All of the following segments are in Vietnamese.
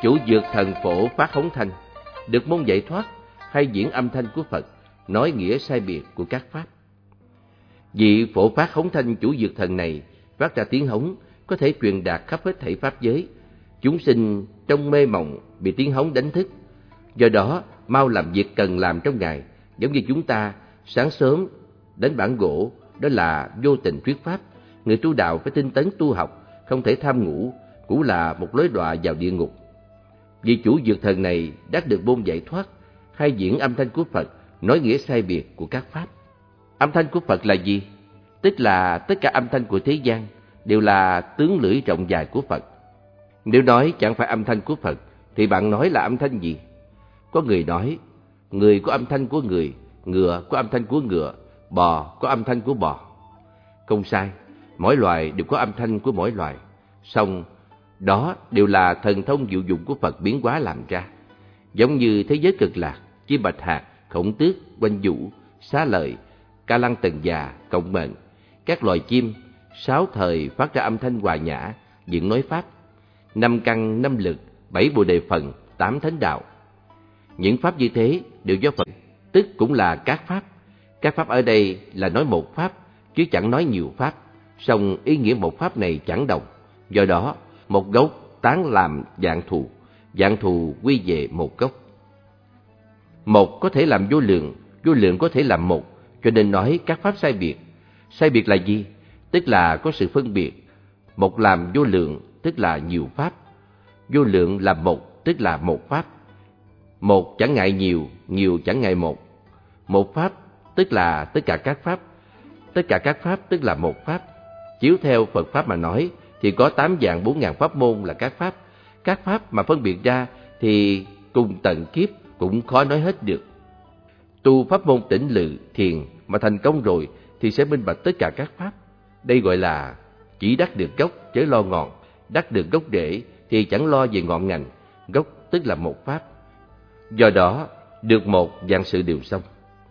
Chủ dược thần Phổ Phát Hống Thanh được môn giải thoát hay diễn âm thanh của Phật, nói nghĩa sai biệt của các pháp. Vị Phổ Phát Hống Thanh chủ dược thần này phát ra tiếng hống có thể truyền đạt khắp hết thảy pháp giới. Chúng sinh trong mê mộng bị tiếng hống đánh thức, do đó mau làm việc cần làm trong ngày. Giống như chúng ta sáng sớm đánh bản gỗ, đó là vô tình thuyết pháp. Người tu đạo phải tinh tấn tu học, không thể tham ngủ, cũng là một lối đọa vào địa ngục. Vị chủ dược thần này đắc được môn giải thoát hay diễn âm thanh của Phật, nói nghĩa sai biệt của các pháp. Âm thanh của Phật là gì? Tức là tất cả âm thanh của thế gian đều là tướng lưỡi rộng dài của Phật. Nếu nói chẳng phải âm thanh của Phật, thì bạn nói là âm thanh gì? Có người nói, người có âm thanh của người, ngựa có âm thanh của ngựa, bò có âm thanh của bò. Không sai, mỗi loài đều có âm thanh của mỗi loài. Song đó đều là thần thông diệu dụng của Phật biến hóa làm ra. Giống như thế giới cực lạc, chim bạch hạc, khổng tước, oanh vũ, xá lợi, ca lăng tần già, cộng mệnh, các loài chim, 6 thời phát ra âm thanh hòa nhã, diễn nói pháp, 5 căn 5 lực, 7 bồ đề phần, 8 thánh đạo. Những pháp như thế đều do Phật, tức cũng là các pháp. Các pháp ở đây là nói một pháp, chứ chẳng nói nhiều pháp. Song ý nghĩa một pháp này chẳng đồng. Do đó, một gốc tán làm dạng thù quy về một gốc. Một có thể làm vô lượng có thể làm một, cho nên nói các pháp sai biệt. Sai biệt là gì? Tức là có sự phân biệt. Một làm vô lượng, tức là nhiều pháp. Vô lượng làm một, tức là một pháp. Một chẳng ngại nhiều, nhiều chẳng ngại một. Một pháp, tức là tất cả các pháp. Tất cả các pháp, tức là một pháp. Chiếu theo Phật Pháp mà nói, thì có 8 vạn 4.000 pháp môn là các pháp. Các pháp mà phân biệt ra thì cùng tận kiếp cũng khó nói hết được. Tu pháp môn tĩnh lự, thiền mà thành công rồi thì sẽ minh bạch tất cả các pháp. Đây gọi là chỉ đắc được gốc chớ lo ngọn, đắc được gốc rễ thì chẳng lo về ngọn ngành. Gốc tức là một pháp. Do đó, được một vạn sự đều xong.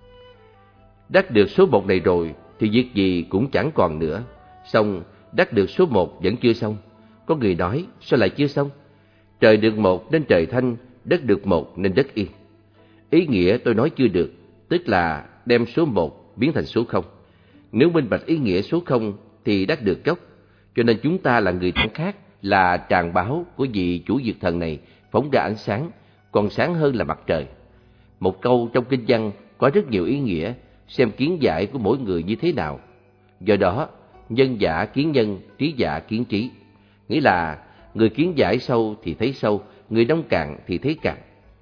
Đắc được số một này rồi thì việc gì cũng chẳng còn nữa. Xong, đắc được số một vẫn chưa xong. Có người nói, sao lại chưa xong? Trời được một nên trời thanh, đất được một nên đất yên. Ý nghĩa tôi nói chưa được, tức là đem số một biến thành số không. Nếu minh bạch ý nghĩa số không thì đắc được gốc. Cho nên chúng ta là người khác, là tràng báo của vị chủ dược thần này phóng ra ánh sáng, còn sáng hơn là mặt trời. Một câu trong kinh văn có rất nhiều ý nghĩa, xem kiến giải của mỗi người như thế nào. Do đó, nhân giả kiến nhân, trí giả kiến trí. Nghĩa là người kiến giải sâu thì thấy sâu, người nông cạn thì thấy cạn.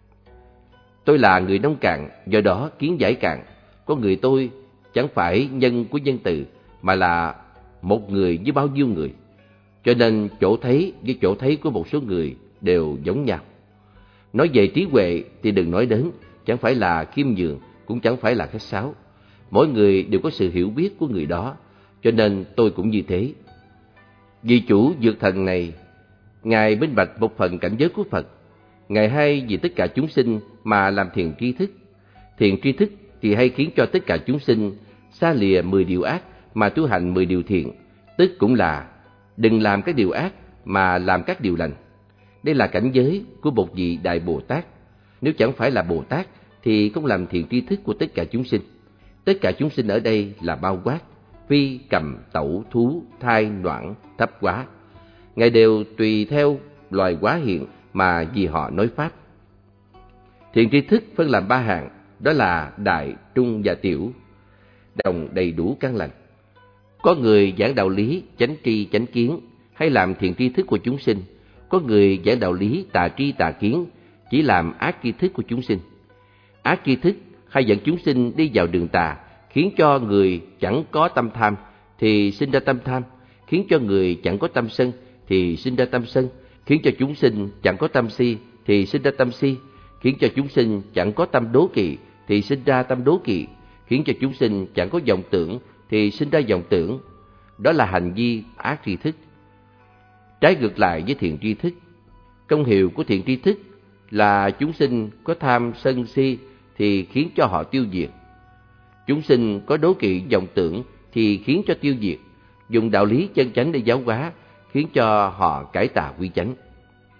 Tôi là người nông cạn, do đó kiến giải cạn. Có người tôi chẳng phải nhân của nhân từ, mà là một người với bao nhiêu người. Cho nên chỗ thấy với chỗ thấy của một số người đều giống nhau. Nói về trí huệ thì đừng nói đến, chẳng phải là khiêm nhường, cũng chẳng phải là khách sáo. Mỗi người đều có sự hiểu biết của người đó, cho nên tôi cũng như thế. Vị chủ dược thần này, Ngài minh bạch một phần cảnh giới của Phật. Ngài hay vì tất cả chúng sinh mà làm thiền tri thức. Thiền tri thức thì hay khiến cho tất cả chúng sinh xa lìa 10 điều ác mà tu hành 10 điều thiện, tức cũng là đừng làm các điều ác mà làm các điều lành. Đây là cảnh giới của một vị Đại Bồ Tát. Nếu chẳng phải là Bồ Tát thì không làm thiền tri thức của tất cả chúng sinh. Tất cả chúng sinh ở đây là bao quát, phi, cầm, tẩu, thú, thai, noãn, thấp quá. Ngài đều tùy theo loài hóa hiện mà vì họ nói pháp. Thiền tri thức phân làm 3 hạng, đó là đại, trung và tiểu, đồng đầy đủ căn lành. Có người giảng đạo lý chánh tri chánh kiến, hay làm thiền tri thức của chúng sinh. Có người giảng đạo lý tà tri tà kiến, chỉ làm ác tri thức của chúng sinh. Ác tri thức hay dẫn chúng sinh đi vào đường tà, khiến cho người chẳng có tâm tham thì sinh ra tâm tham, khiến cho người chẳng có tâm sân thì sinh ra tâm sân, khiến cho chúng sinh chẳng có tâm si thì sinh ra tâm si, khiến cho chúng sinh chẳng có tâm đố kỵ thì sinh ra tâm đố kỵ, khiến cho chúng sinh chẳng có vọng tưởng thì sinh ra vọng tưởng. Đó là hành vi ác tri thức. Trái ngược lại với thiện tri thức, công hiệu của thiện tri thức là chúng sinh có tham sân si thì khiến cho họ tiêu diệt. Chúng sinh có đố kỵ vọng tưởng thì khiến cho tiêu diệt. Dùng đạo lý chân chánh để giáo hóa, khiến cho họ cải tà quy chánh.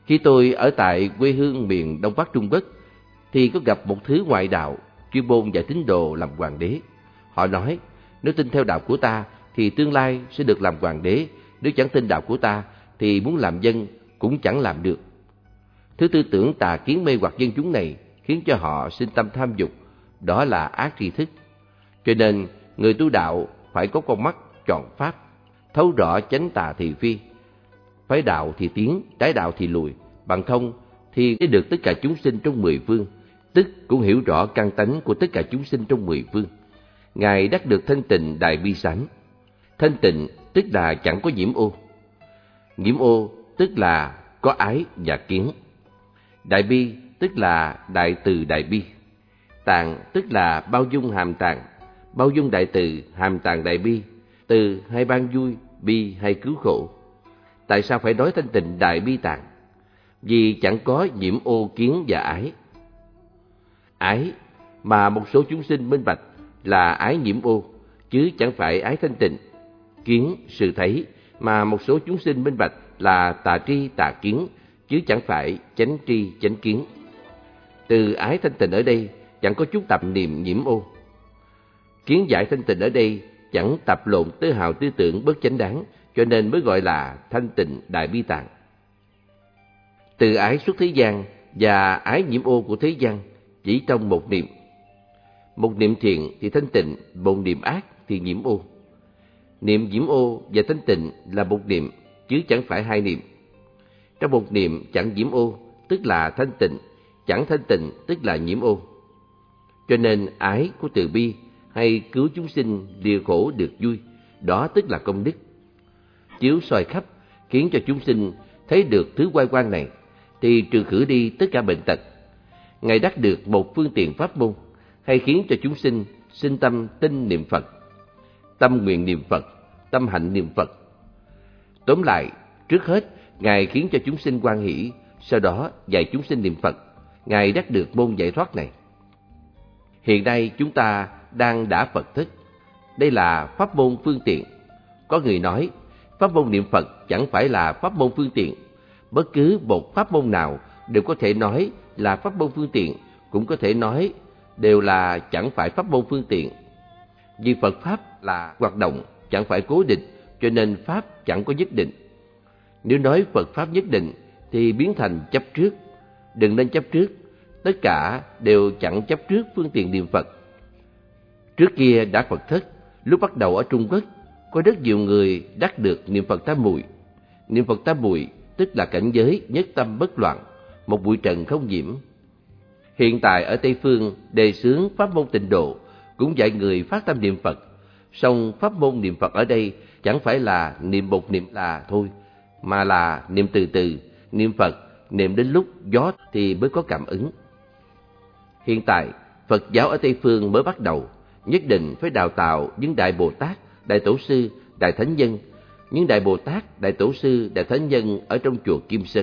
Khi tôi ở tại quê hương miền Đông Bắc Trung Quốc, thì có gặp một thứ ngoại đạo, chuyên môn dạy tín đồ làm hoàng đế. Họ nói, nếu tin theo đạo của ta, thì tương lai sẽ được làm hoàng đế. Nếu chẳng tin đạo của ta, thì muốn làm dân cũng chẳng làm được. Thứ tư tưởng tà kiến mê hoặc dân chúng này khiến cho họ sinh tâm tham dục, đó là ác tri thức. Cho nên, người tu đạo phải có con mắt tròn pháp, thấu rõ chánh tà thị phi. Phái đạo thì tiến, trái đạo thì lùi, bằng không thì để được tất cả chúng sinh trong 10 phương, tức cũng hiểu rõ căn tánh của tất cả chúng sinh trong 10 phương. Ngài đắc được thanh tịnh đại bi sánh. Thanh tịnh tức là chẳng có nhiễm ô. Nhiễm ô tức là có ái và kiến. Đại bi tức là đại từ đại bi. Tạng tức là bao dung hàm tàng, bao dung đại từ, hàm tàng đại bi. Từ hay ban vui, bi hay cứu khổ. Tại sao phải nói thanh tịnh đại bi tạng? Vì chẳng có nhiễm ô kiến và ái. Ái mà một số chúng sinh minh bạch là ái nhiễm ô, chứ chẳng phải ái thanh tịnh. Kiến, sự thấy mà một số chúng sinh minh bạch là tà tri tà kiến, chứ chẳng phải chánh tri chánh kiến. Từ ái thanh tịnh ở đây chẳng có chút tạp niệm nhiễm ô. Kiến giải thanh tịnh ở đây chẳng tập lộn tư hào tư tưởng bất chánh đáng, cho nên mới gọi là thanh tịnh đại bi tạng. Từ ái xuất thế gian và ái nhiễm ô của thế gian chỉ trong một niệm. Một niệm thiện thì thanh tịnh, một niệm ác thì nhiễm ô. Niệm nhiễm ô và thanh tịnh là một niệm, chứ chẳng phải hai niệm. Trong một niệm chẳng nhiễm ô, tức là thanh tịnh, chẳng thanh tịnh, tức là nhiễm ô. Cho nên ái của từ bi hay cứu chúng sinh lìa khổ được vui, đó tức là công đức. Chiếu soi khắp, khiến cho chúng sinh thấy được thứ oai quang này, thì trừ khử đi tất cả bệnh tật. Ngài đắc được một phương tiện pháp môn, hay khiến cho chúng sinh sinh tâm tin niệm Phật, tâm nguyện niệm Phật, tâm hạnh niệm Phật. Tóm lại, trước hết, Ngài khiến cho chúng sinh hoan hỷ, sau đó dạy chúng sinh niệm Phật. Ngài đắc được môn giải thoát này. Hiện nay chúng ta đang đã Phật thức. Đây là pháp môn phương tiện. Có người nói, pháp môn niệm Phật chẳng phải là pháp môn phương tiện. Bất cứ một pháp môn nào đều có thể nói là pháp môn phương tiện, cũng có thể nói đều là chẳng phải pháp môn phương tiện. Vì Phật Pháp là hoạt động, chẳng phải cố định, cho nên Pháp chẳng có nhất định. Nếu nói Phật Pháp nhất định thì biến thành chấp trước. Đừng nên chấp trước, tất cả đều chẳng chấp trước phương tiện niệm Phật. Trước kia đã Phật thất, lúc bắt đầu ở Trung Quốc, có rất nhiều người đắc được niệm Phật tam muội. Niệm Phật tam muội tức là cảnh giới nhất tâm bất loạn, một bụi trần không nhiễm. Hiện tại ở Tây Phương đề xướng pháp môn tịnh độ, cũng dạy người phát tâm niệm Phật. Song pháp môn niệm Phật ở đây chẳng phải là niệm một niệm là thôi, mà là niệm từ từ, niệm Phật, niệm đến lúc gió thì mới có cảm ứng. Hiện tại, Phật giáo ở Tây Phương mới bắt đầu, nhất định phải đào tạo những Đại Bồ Tát, Đại Tổ Sư, Đại Thánh Nhân, những Đại Bồ Tát, Đại Tổ Sư, Đại Thánh Nhân ở trong chùa Kim Sơn.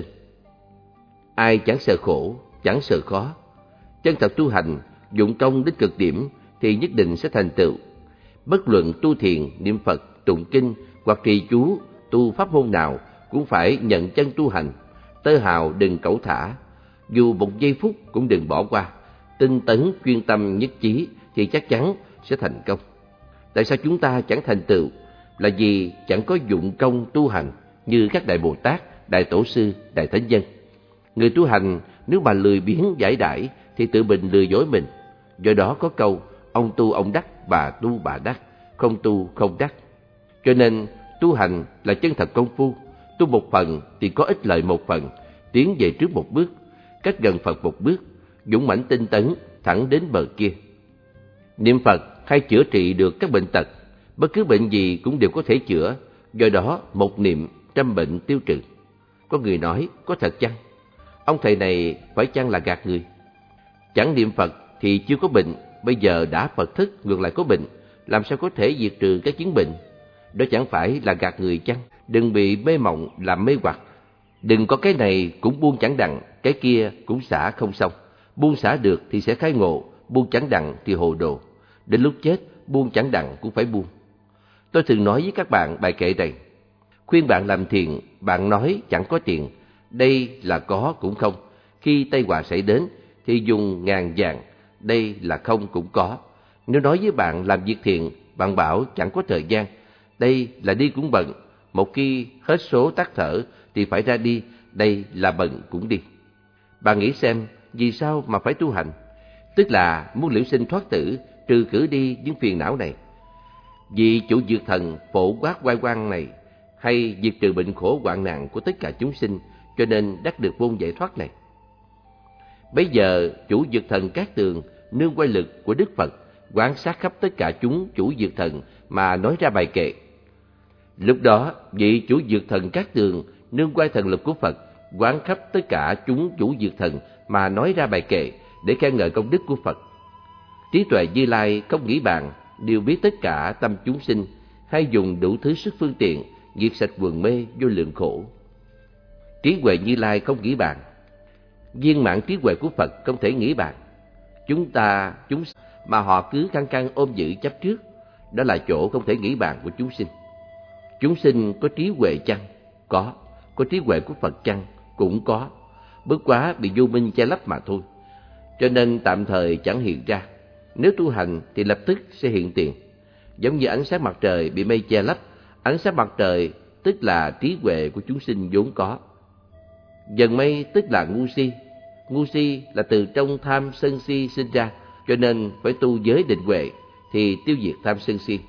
Ai chẳng sợ khổ, chẳng sợ khó, chân thật tu hành, dụng công đến cực điểm thì nhất định sẽ thành tựu. Bất luận tu thiền, niệm Phật, tụng kinh hoặc trì chú, tu pháp môn nào cũng phải nhận chân tu hành, tơ hào đừng cẩu thả, dù một giây phút cũng đừng bỏ qua, tinh tấn chuyên tâm nhất chí thì chắc chắn sẽ thành công. Tại sao chúng ta chẳng thành tựu? Là vì chẳng có dụng công tu hành như các Đại Bồ Tát, Đại Tổ Sư, Đại Thánh Nhân. Người tu hành nếu mà lười biếng giải đãi thì tự mình lừa dối mình. Do đó có câu, ông tu ông đắc, bà tu bà đắc, không tu không đắc. Cho nên tu hành là chân thật công phu, tu một phần thì có ích lợi một phần, tiến về trước một bước, cách gần Phật một bước, dũng mãnh tinh tấn thẳng đến bờ kia. Niệm Phật hay chữa trị được các bệnh tật, bất cứ bệnh gì cũng đều có thể chữa, do đó một niệm trăm bệnh tiêu trừ. Có người nói, có thật chăng? Ông thầy này phải chăng là gạt người? Chẳng niệm Phật thì chưa có bệnh, bây giờ đã Phật thức ngược lại có bệnh, làm sao có thể diệt trừ các chứng bệnh? Đó chẳng phải là gạt người chăng? Đừng bị mê mộng làm mê hoặc. Đừng có cái này cũng buông chẳng đặng, cái kia cũng xả không xong. Buông xả được thì sẽ khai ngộ, buông chẳng đặng thì hồ đồ. Đến lúc chết, buông chẳng đặng cũng phải buông. Tôi thường nói với các bạn bài kệ này: khuyên bạn làm thiện, bạn nói chẳng có tiền. đây là có cũng không. Khi tai họa xảy đến thì dùng ngàn vàng, đây là không cũng có. Nếu nói với bạn làm việc thiện, bạn bảo chẳng có thời gian, đây là đi cũng bận. Một khi hết số tắt thở thì phải ra đi, đây là bận cũng đi. Bạn nghĩ xem, vì sao mà phải tu hành? Tức là muốn liễu sinh thoát tử, trừ khử đi những phiền não này. Vì chủ dược thần phổ quát oai quang này, hay diệt trừ bệnh khổ hoạn nạn của tất cả chúng sinh, cho nên đắc được môn giải thoát này. Bây giờ chủ dược thần Cát Tường nương quay lực của Đức Phật quan sát khắp tất cả chúng chủ dược thần mà nói ra bài kệ. Lúc đó vị chủ dược thần Cát Tường nương quay thần lực của Phật quán khắp tất cả chúng chủ dược thần mà nói ra bài kệ để khen ngợi công đức của Phật. Trí tuệ Như Lai không nghĩ bàn, đều biết tất cả tâm chúng sinh, hay dùng đủ thứ sức phương tiện diệt sạch quần mê vô lượng khổ. Trí huệ Như Lai không nghĩ bàn, viên mãn trí huệ của Phật không thể nghĩ bàn. Chúng mà họ cứ căng căng ôm giữ chấp trước, đó là chỗ không thể nghĩ bàn của chúng sinh. Chúng sinh có trí huệ chăng? Có trí huệ của Phật chăng? Cũng có, bất quá bị vô minh che lấp mà thôi, cho nên tạm thời chẳng hiện ra. Nếu tu hành thì lập tức sẽ hiện tiền. Giống như ánh sáng mặt trời bị mây che lấp, ánh sáng mặt trời tức là trí huệ của chúng sinh vốn có. Dần mây tức là ngu si là từ trong tham sân si sinh ra, cho nên phải tu giới định huệ thì tiêu diệt tham sân si.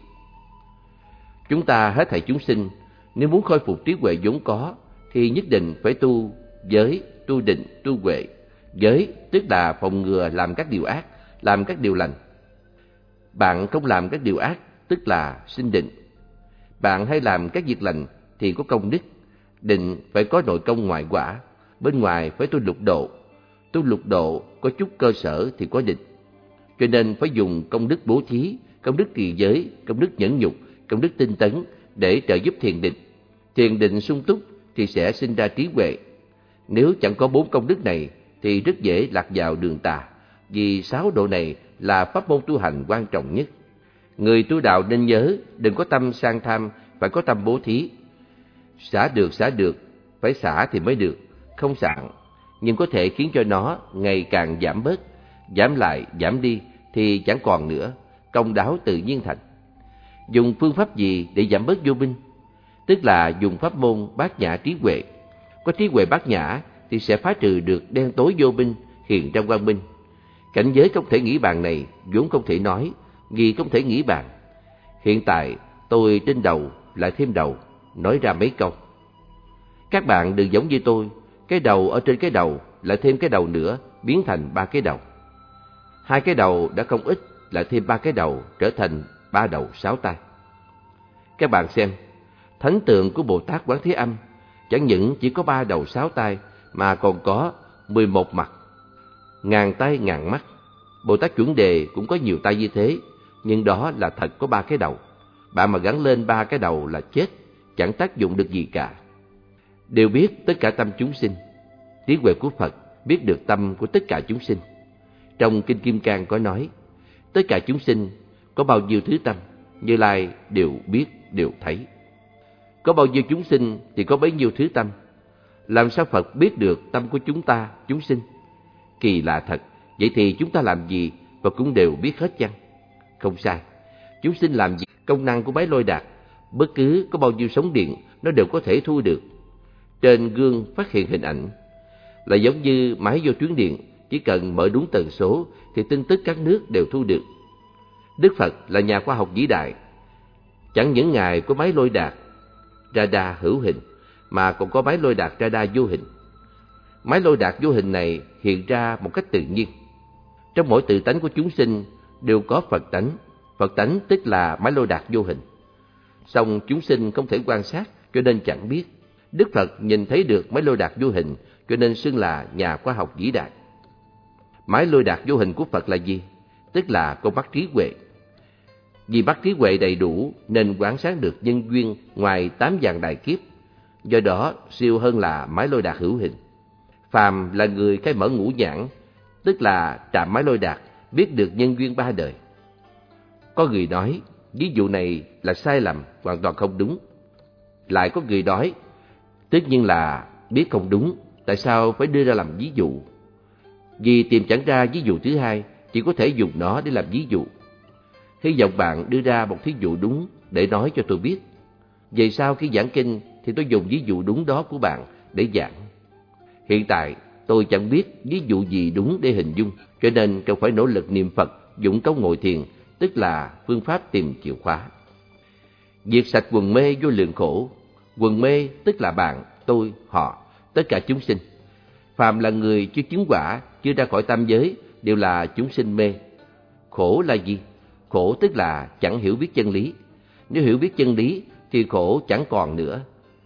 Chúng ta hết thảy chúng sinh, nếu muốn khôi phục trí huệ vốn có thì nhất định phải tu giới, tu định, tu huệ. Giới tức là phòng ngừa làm các điều ác, làm các điều lành. Bạn không làm các điều ác tức là sinh định. Bạn hay làm các việc lành thì có công đức. Định phải có nội công ngoại quả, bên ngoài phải tu lục độ. Tu lục độ có chút cơ sở thì có định. Cho nên phải dùng công đức bố thí, công đức trì giới, công đức nhẫn nhục, công đức tinh tấn để trợ giúp thiền định. Thiền định sung túc thì sẽ sinh ra trí huệ. Nếu chẳng có 4 công đức này thì rất dễ lạc vào đường tà, vì 6 độ này là pháp môn tu hành quan trọng nhất. Người tu đạo nên nhớ, đừng có tâm sang tham, phải có tâm bố thí. Xả được, phải xả thì mới được, không xả, nhưng có thể khiến cho nó ngày càng giảm bớt, giảm lại, giảm đi thì chẳng còn nữa, công đáo tự nhiên thành. Dùng phương pháp gì để giảm bớt vô minh? Tức là dùng pháp môn bát nhã trí huệ. Có trí huệ bát nhã thì sẽ phá trừ được đen tối vô minh, hiện ra quang minh. Cảnh giới không thể nghĩ bàn này vốn không thể nói, vì không thể nghĩ bàn. Hiện tại tôi trên đầu lại thêm đầu, nói ra mấy câu. Các bạn đừng giống như tôi, cái đầu ở trên cái đầu lại thêm cái đầu nữa, biến thành 3 cái đầu. 2 cái đầu đã không ít, lại thêm 3 cái đầu, trở thành 3 đầu 6 tay. Các bạn xem, thánh tượng của Bồ Tát Quán Thế Âm chẳng những chỉ có 3 đầu 6 tay mà còn có 11 mặt, ngàn tay ngàn mắt. Bồ Tát Chuẩn Đề cũng có nhiều tay như thế, nhưng đó là thật có 3 cái đầu. Bạn mà gắn lên 3 cái đầu là chết, chẳng tác dụng được gì cả. Đều biết tất cả tâm chúng sinh. Trí huệ của Phật biết được tâm của tất cả chúng sinh. Trong Kinh Kim Cang có nói, tất cả chúng sinh có bao nhiêu thứ tâm, Như Lai đều biết, đều thấy. Có bao nhiêu chúng sinh thì có bấy nhiêu thứ tâm. Làm sao Phật biết được tâm của chúng ta, chúng sinh? Kỳ lạ thật, vậy thì chúng ta làm gì Phật cũng đều biết hết chăng? Không sai, chúng sinh làm gì công năng của máy lôi đạt, bất cứ có bao nhiêu sóng điện nó đều có thể thu được. Trên gương phát hiện hình ảnh, là giống như máy vô tuyến điện, chỉ cần mở đúng tần số thì tin tức các nước đều thu được. Đức Phật là nhà khoa học vĩ đại, chẳng những Ngài có máy lôi đạt radar hữu hình, mà còn có máy lôi đạt radar vô hình. Máy lôi đạt vô hình này hiện ra một cách tự nhiên. Trong mỗi tự tánh của chúng sinh đều có Phật tánh. Phật tánh tức là máy lôi đạt vô hình. Song chúng sinh không thể quan sát, cho nên chẳng biết. Đức Phật nhìn thấy được máy lôi đạt vô hình, cho nên xưng là nhà khoa học vĩ đại. Máy lôi đạt vô hình của Phật là gì? Tức là con mắt trí huệ. Vì mắt trí huệ đầy đủ nên quán sát được nhân duyên ngoài 8 vạn đại kiếp, do đó siêu hơn là máy lôi đạt hữu hình. Phàm là người khai mở ngũ nhãn, tức là trạm máy lôi đạt, biết được nhân duyên 3 đời. Có người nói ví dụ này là sai lầm, hoàn toàn không đúng. Lại có người nói tất nhiên là biết không đúng, tại sao phải đưa ra làm ví dụ? Vì tìm chẳng ra ví dụ thứ hai, chỉ có thể dùng nó để làm ví dụ. Hy vọng bạn đưa ra một thí dụ đúng để nói cho tôi biết. Về sau khi giảng kinh thì tôi dùng ví dụ đúng đó của bạn để giảng. Hiện tại tôi chẳng biết ví dụ gì đúng để hình dung, cho nên cần phải nỗ lực niệm Phật, dụng công ngồi thiền, tức là phương pháp tìm chìa khóa. Diệt sạch quần mê vô lượng khổ. Quần mê tức là bạn, tôi, họ, tất cả chúng sinh. Phàm là người chưa chứng quả, chưa ra khỏi tam giới, đều là chúng sinh mê. Khổ là gì? Khổ tức là chẳng hiểu biết chân lý. Nếu hiểu biết chân lý thì khổ chẳng còn nữa.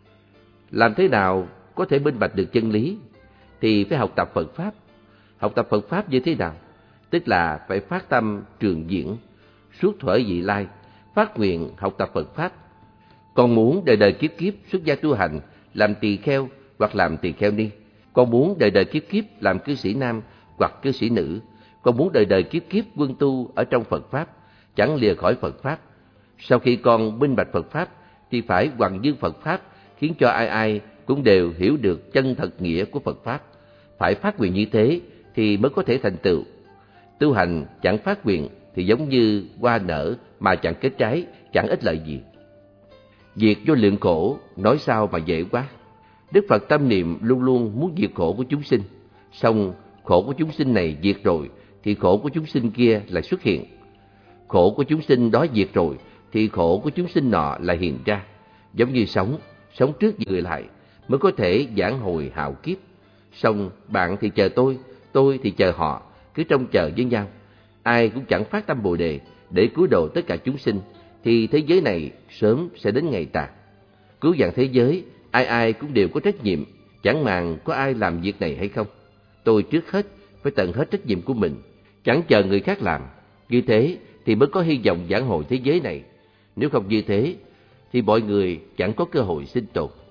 Làm thế nào có thể minh bạch được chân lý? Thì phải học tập Phật Pháp. Học tập Phật Pháp như thế nào? Tức là phải phát tâm trường diễn, suốt thuở vị lai, phát nguyện học tập Phật Pháp. Còn muốn đời đời kiếp kiếp xuất gia tu hành, làm tỳ kheo hoặc làm tỳ kheo ni. Còn muốn đời đời kiếp kiếp làm cư sĩ nam hoặc cư sĩ nữ. Còn muốn đời đời kiếp kiếp quân tu ở trong Phật Pháp, chẳng lìa khỏi Phật Pháp. Sau khi con minh bạch Phật Pháp thì phải hoằng dương Phật Pháp, khiến cho ai ai cũng đều hiểu được chân thật nghĩa của Phật Pháp. Phải phát nguyện như thế thì mới có thể thành tựu. Tu hành chẳng phát nguyện thì giống như hoa nở mà chẳng kết trái, chẳng ích lợi gì. Diệt vô lượng khổ, nói sao mà dễ quá. Đức Phật tâm niệm luôn luôn muốn diệt khổ của chúng sinh. Song khổ của chúng sinh này diệt rồi thì khổ của chúng sinh kia lại xuất hiện. Khổ của chúng sinh đó diệt rồi thì khổ của chúng sinh nọ lại hiện ra. Giống như sống trước người lại mới có thể vãn hồi hạo kiếp. Song bạn thì chờ tôi thì chờ họ, cứ trông chờ với nhau. Ai cũng chẳng phát tâm Bồ Đề để cứu độ tất cả chúng sinh, thì thế giới này sớm sẽ đến ngày tàn. Cứu vãn thế giới, ai ai cũng đều có trách nhiệm, chẳng màng có ai làm việc này hay không. Tôi trước hết phải tận hết trách nhiệm của mình, chẳng chờ người khác làm. Như thế thì mới có hy vọng vãn hồi thế giới này. Nếu không như thế thì mọi người chẳng có cơ hội sinh tồn.